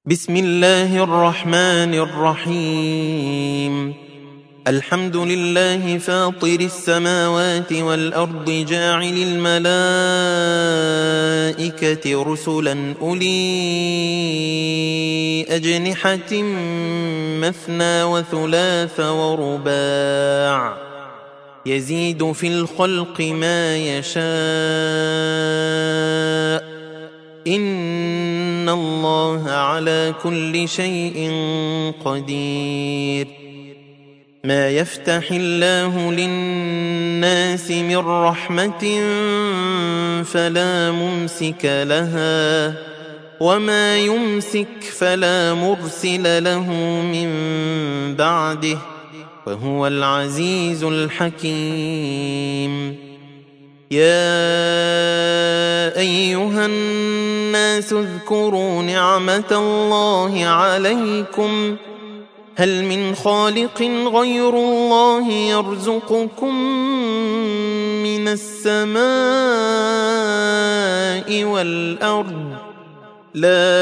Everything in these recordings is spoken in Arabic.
بسم الله الرحمن الرحيم. الحمد لله فاطر السماوات والأرض جاعل الملائكة رسلا أولي أجنحة مثنى وثلاث ورباع يزيد في الخلق ما يشاء إن الله على كل شيء قدير. ما يفتح الله للناس من رحمة فلا ممسك لها وما يمسك فلا مرسل له من بعده وهو العزيز الحكيم. يا أيها الناس اذكروا نعمة الله عليكم هل من خالق غير الله يرزقكم من السماء والأرض لا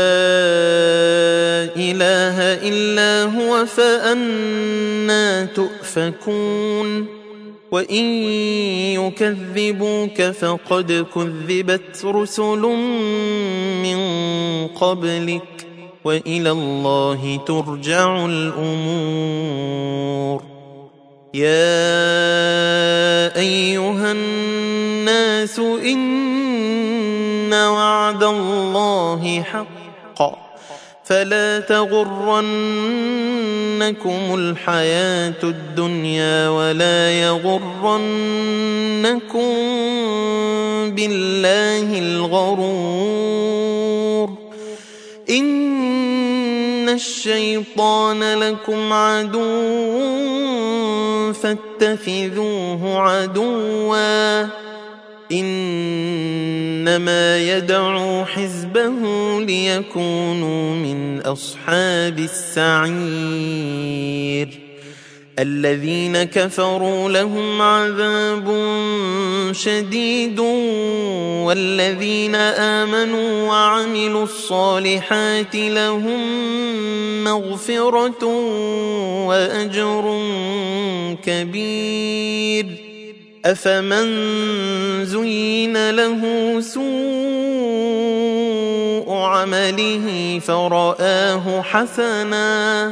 إله إلا هو فأنى تؤفكون. وإن يكذبوك فقد كذبت رسل من قبلك وإلى الله ترجع الأمور. يا أيها الناس إن وعد الله حق فلا تغرنكم الحياة الدنيا ولا يغرنكم بالله الغرور. إن الشيطان لكم عدو فاتخذوه عدوا إنما يدعو حزبه ليكونوا من أصحاب السعير. الذين كفروا لهم عذاب شديد والذين آمنوا وعملوا الصالحات لهم مغفرة وأجر كبير. أفمن زين له سوء عمله فرآه حسنا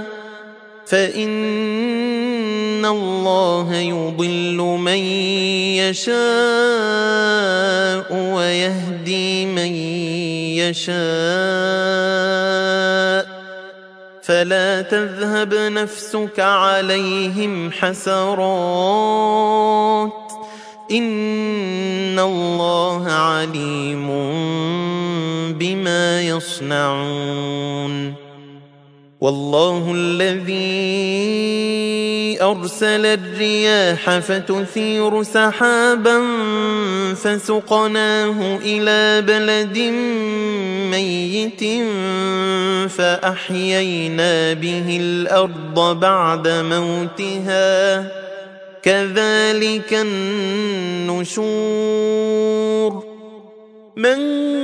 فإن الله يضل من يشاء ويهدي من يشاء فلا تذهب نفسك عليهم حسرات إن الله عليم بما يصنعون. والله الذي أرسل الرياح فتثير سحابا فسقناه إلى بلد ميت فأحيينا به الأرض بعد موتها كذلك النشور. من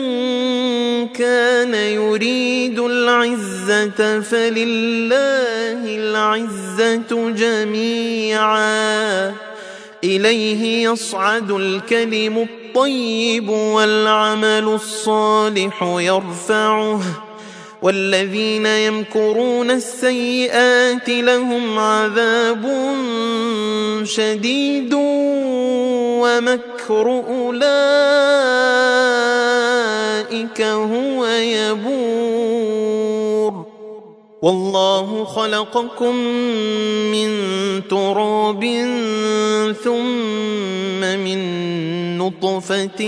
كان يريد العزة فلله العزة جميعا إليه يصعد الكلم الطيب والعمل الصالح يرفعه والذين يمكرون السيئات لهم عذاب شديد ومكر أولئك هو يبور. والله خلقكم من تراب ثم من نطفة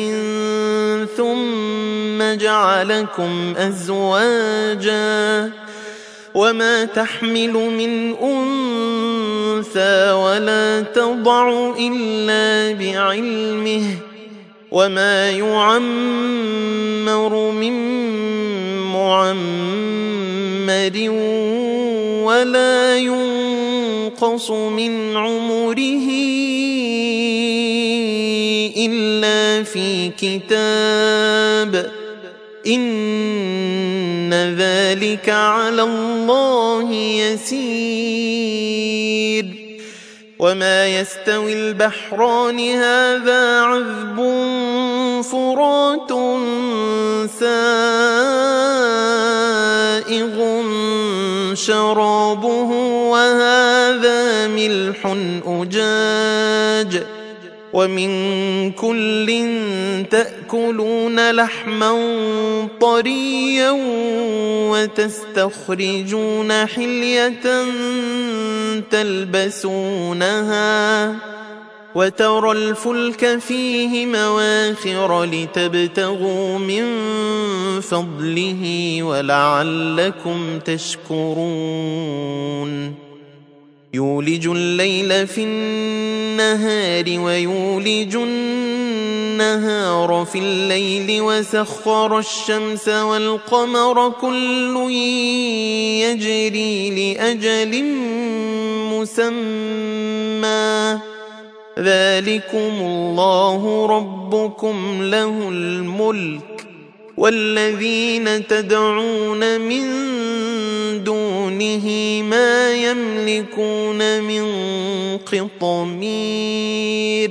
ثم جعلكم أزواجا وما تحمل من أنثى ولا تضع إلا بعلمه وما يعمر من معمر ولا ينقص من عمره إلا في كتاب إن إن ذلك على الله يسير وما يستوي البحران هذا عذب فرات سائغ شرابه وهذا ملح أجاج ومن كل تأكلون لحما طريا وتستخرجون حلية تلبسونها وترى الفلك فيه مواخر لتبتغوا من فضله ولعلكم تشكرون يولج الليل في النهار ويولج النهار في الليل وسخر الشمس والقمر كل يجري لأجل مسمى ذلكم الله ربكم له الملك والذين تدعون من دونه ما يملكون من قطمير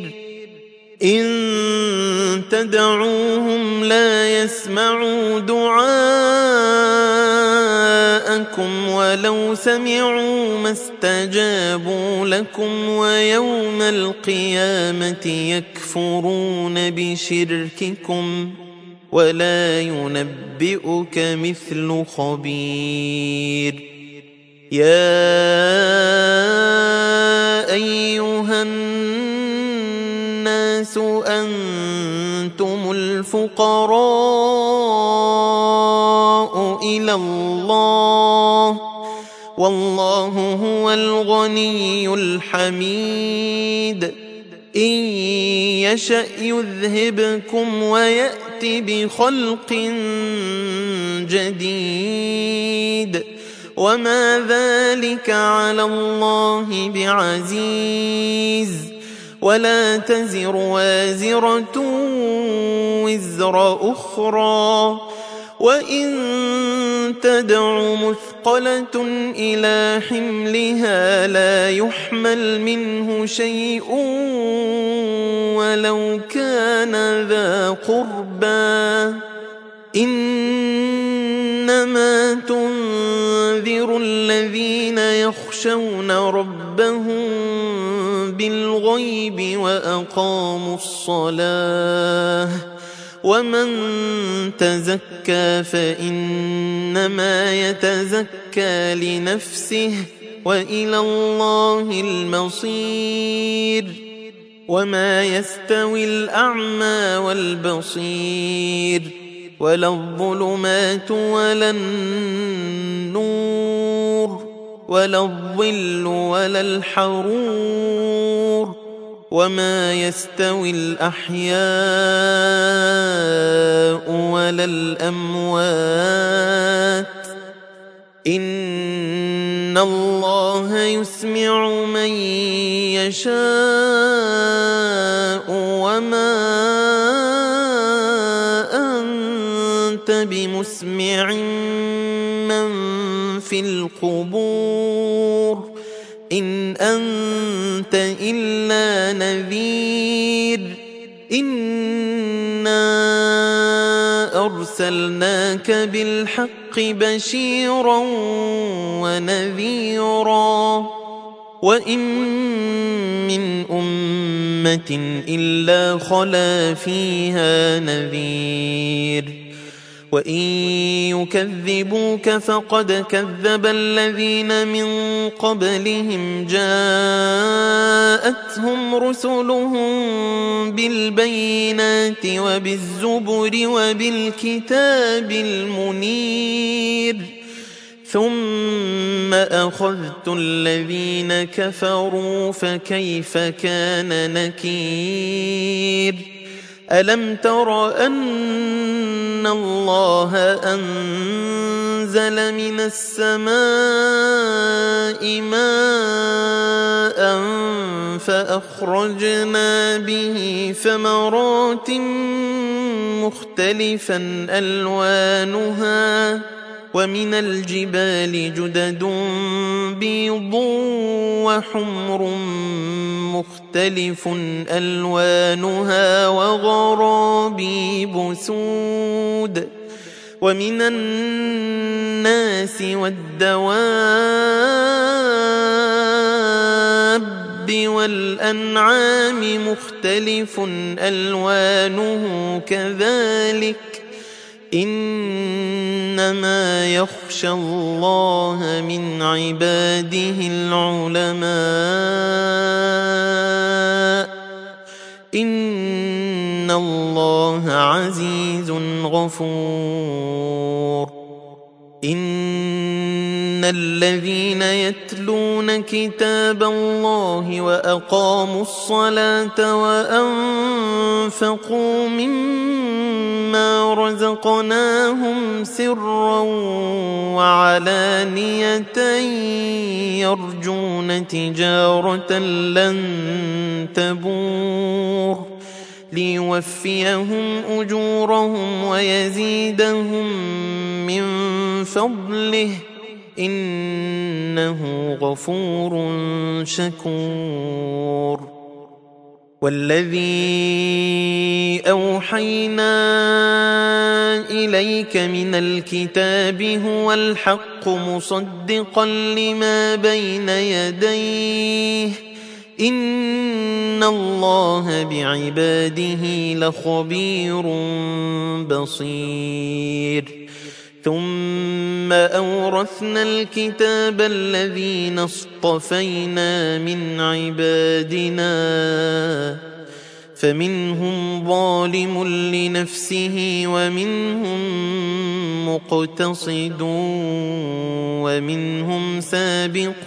إن تدعوهم لا يسمعوا دعاءكم ولو سمعوا ما استجابوا لكم ويوم القيامة يكفرون بشرككم ولا ينبئك مثل خبير يا أيها الناس أنتم الفقراء إلى الله والله هو الغني الحميد إن يشأ يذهبكم ويأت بخلق جديد وما ذلك على الله بعزيز ولا تزر وازرة وزر أخرى وإن تدع مثقلة إلى حملها لا يحمل منه شيء ولو كان ذا قربى إنما تنذر الذين يخشون ربهم بالغيب وأقاموا الصلاة ومن تزكى فإنما يتزكى لنفسه وإلى الله المصير وما يستوي الأعمى والبصير ولا الظلمات ولا النور ولا الظل ولا الحرور وما يستوي الأحياء ولا الأموات إن الله يسمع من يشاء وما أنت بمسمع من في القبور إن أنت إلا نذير إنا أرسلناك بالحق بشيرا ونذيرا وإن من أمة إلا خلا فيها نذير وإن يكذبوك فقد كذب الذين من قبلهم جاءتهم رسلهم بالبينات وبالزبر وبالكتاب المنير ثم أخذت الذين كفروا فكيف كان نكير ألم تر أن الله أنزل من السماء ماء فأخرجنا به ثمرات مختلفا ألوانها ومن الجبال جدد بيض وحمر مختلف ألوانها وغرابيب سود ومن الناس والدواب والأنعام مختلف ألوانه كذلك إنما يخشى الله من عباده العلماء إن الله عزيز غفور إن الذين يتلون كتاب الله وأقاموا الصلاة وأنفقوا مما رزقناهم سرا وعلانية يرجون تجارة لن تبور ليوفيهم أجورهم ويزيدهم من فضله إنه غفور شكور والذي أوحينا إليك من الكتاب هو الحق مصدقا لما بين يديه إن الله بعباده لخبير بصير ثم أورثنا الكتاب الذين اصطفينا من عبادنا فمنهم ظالم لنفسه ومنهم مقتصد ومنهم سابق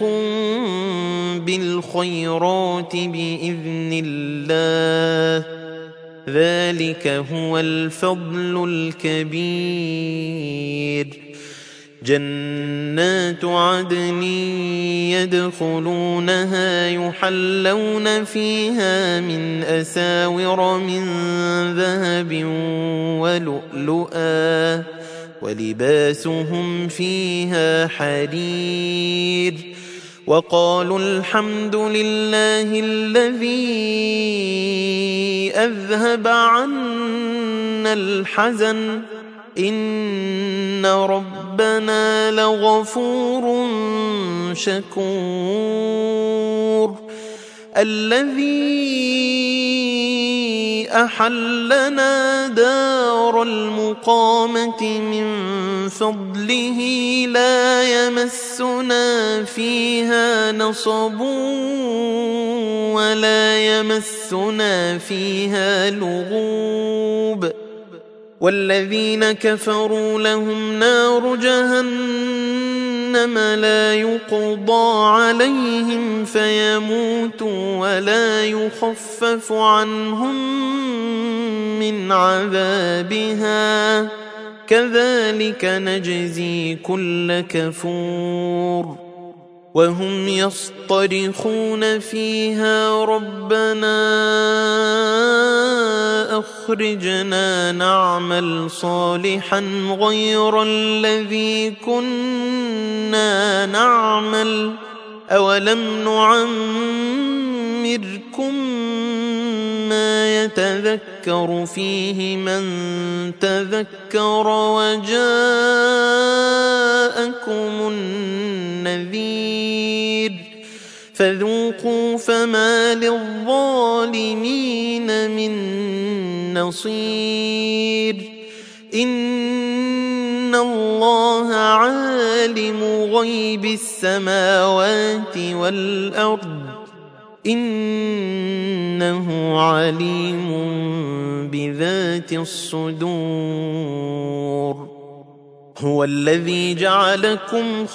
بالخيرات بإذن الله ذلك هو الفضل الكبير جنات عدن يدخلونها يحلون فيها من أساور من ذهب ولؤلؤا ولباسهم فيها حرير وقالوا الحمد لله الذي أذهب عنا الحزن إن ربنا لغفور شكور الذي أحلنا دار المقامة من فضله لا يمسنا فيها نصب ولا يمسنا فيها لغوب والذين كفروا لهم نار جهنم لا يقضى عليهم فيموتوا ولا يخفف عنهم من عذابها كذلك نجزي كل كفور وهم يصطرخون فيها ربنا أخرجنا نعمل صالحا غير الذي كنا نعمل أولم نعمركم ما يتذكر فيه من تذكر وجاءكم النذير فذوقوا فما للظالمين من نصير إن الله عالم غيب السماوات والأرض إنه عليم بذات الصدور هو الذي جعلكم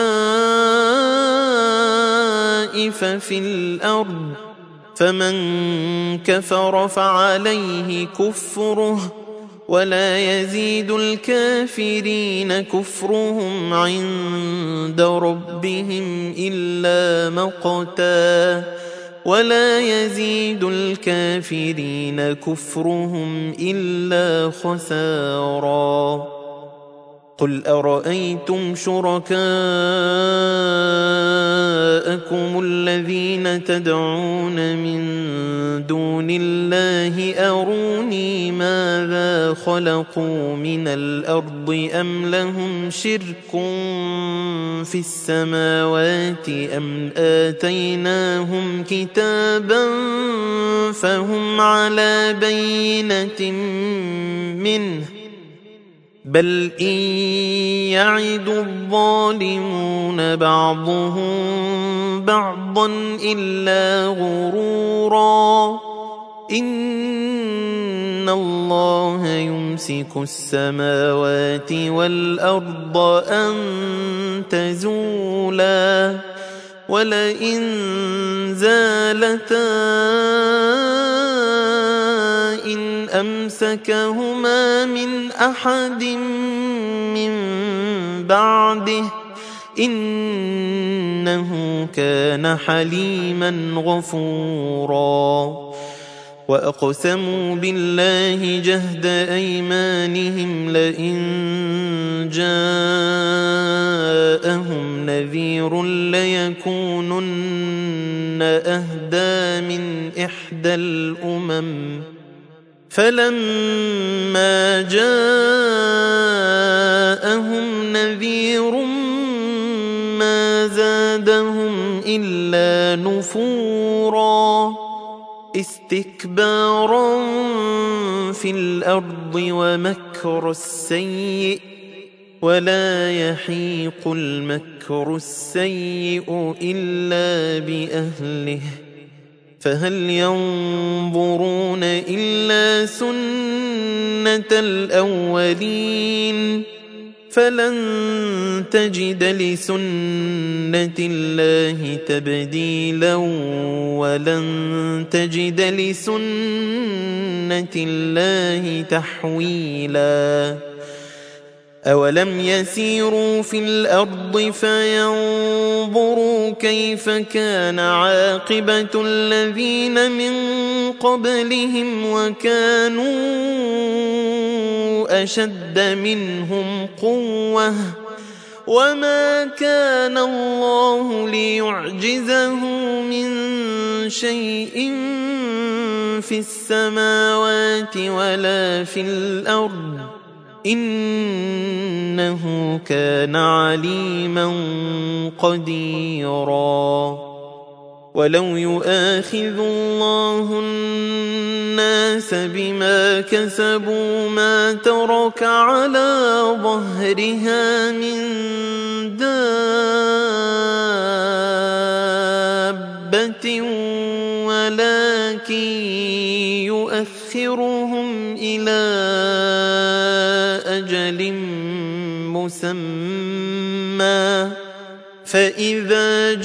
خلائف في الأرض فمن كفر فعليه كفره ولا يزيد الكافرين كفرهم عند ربهم إلا مقتا ولا يزيد الكافرين كفرهم إلا خسارا قل أرأيتم شركاءكم الذين تدعون من دون الله أروني ماذا خلقوا من الأرض أم لهم شرك في السماوات أم آتيناهم كتابا فهم على بينة منه بل إن يعد الظالمون بعضهم بعضا إلا غرورا إن الله يمسك السماوات والأرض أن تزولا ولئن زالتا إن أمسكهما من أحد من بعده إنه كان حليما غفورا وأقسموا بالله جهد أيمانهم لئن جاءهم نذير ليكونن أهدى من إحدى الأمم فلما جاءهم نذير ما زادهم إلا نفورا استكبارا في الأرض ومكر السيء ولا يحيق المكر السيء إلا بأهله فهل ينظرون إلا سنة الأولين فلن تجد لسنة الله تبديلا ولن تجد لسنة الله تحويلا أولم يسيروا في الأرض فينظروا كيف كان عاقبة الذين من قبلهم وكانوا أشد منهم قوة وما كان الله ليعجزه من شيء في السماوات ولا في الأرض إنه كان عليما قديرا ولو يؤاخذ الله الناس بما كسبوا ما ترك على ظهرها من دابة ولكن يؤخرهم إلى أجل مسمى فإذا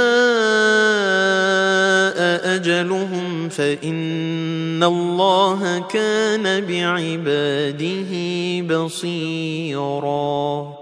جاء أجلهم فإن الله كان بعباده بصيراً